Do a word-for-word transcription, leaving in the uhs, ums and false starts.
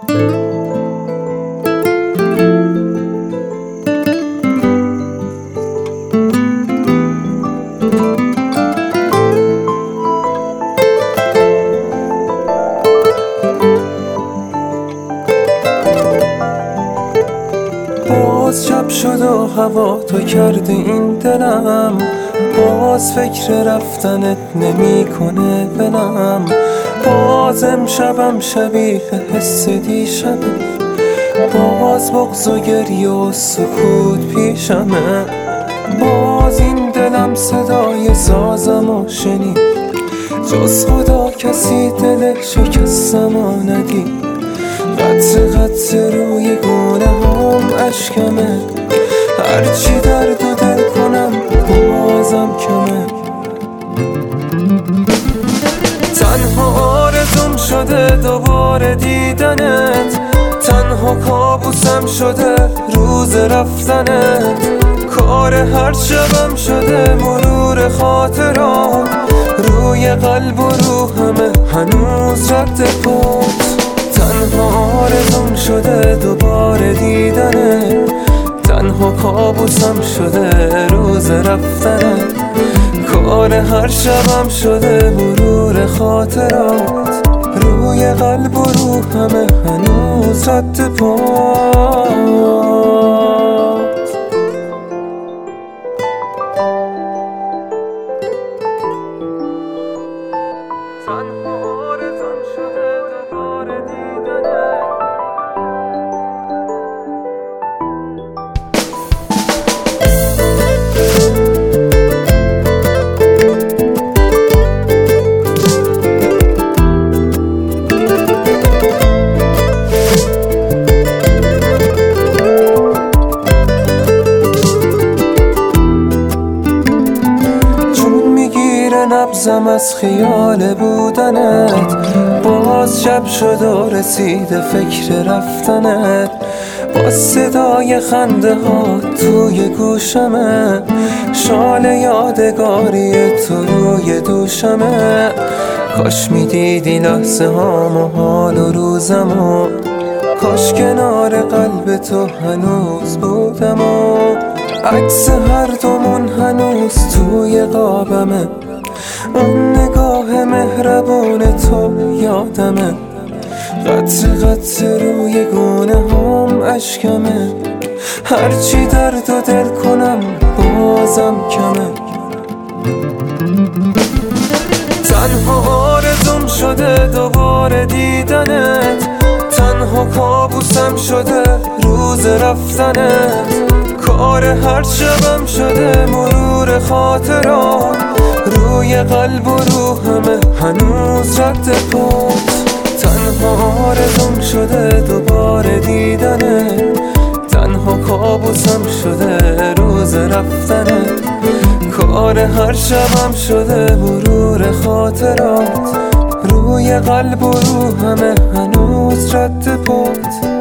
باز شب شد و هوا تو کرده این دلم، باز فکر رفتنت نمی کنه بلم. باز امشبم شبیه حس دیشبه، باز بغض و گریه و سکوت پیشمه. باز این دلم صدای سازم و شنید، جز خدا کسی دل شکستم و ندید. قطر قطر روی گونه هم اشکمه، هرچی درد و دل کنم بازم کمه. تنها آرزوم شده دوباره دیدنت، تنها کابوسم شده روز رفتنت. کار هر شبم شده مرور خاطرات، روی قلب و روحمه هنوز رد پات. تنها آرزوم شده دوباره دیدنت، تنها کابوسم شده روز رفتنت. کار هر شبم شده مرور خاطرات، روی قلب و روحمه هنوز رد پات. تنها آرزوم شده دوباره دیدنت. نبضم از خیال بودنت، باز شب شد و رسیده فکر رفتنت. با صدای خنده ها توی گوشمه، شال یادگاری تو روی دوشمه. کاش میدیدی لحظه هام و حال و روزمو، کاش کنار قلب تو هنوز بودم و عکس هر دومون هنوز توی قابمه. اون نگاه مهربون تو یادمه، قطر قطر روی گونه هم اشکمه. هرچی درد و دل کنم بازم کمه. تنها آرزوم شده دوباره دیدنت، تنها کابوسم شده روز رفتنت. کار هر شبم شده مرور خاطرات، روی قلب و روحمه هنوز رد پات. تنها آرزوم شده دوباره دیدنت، تنها کابوسم شده روز رفتنت. کار هر شبم شده مرور خاطرات، روی قلب و روحمه هنوز رد پات.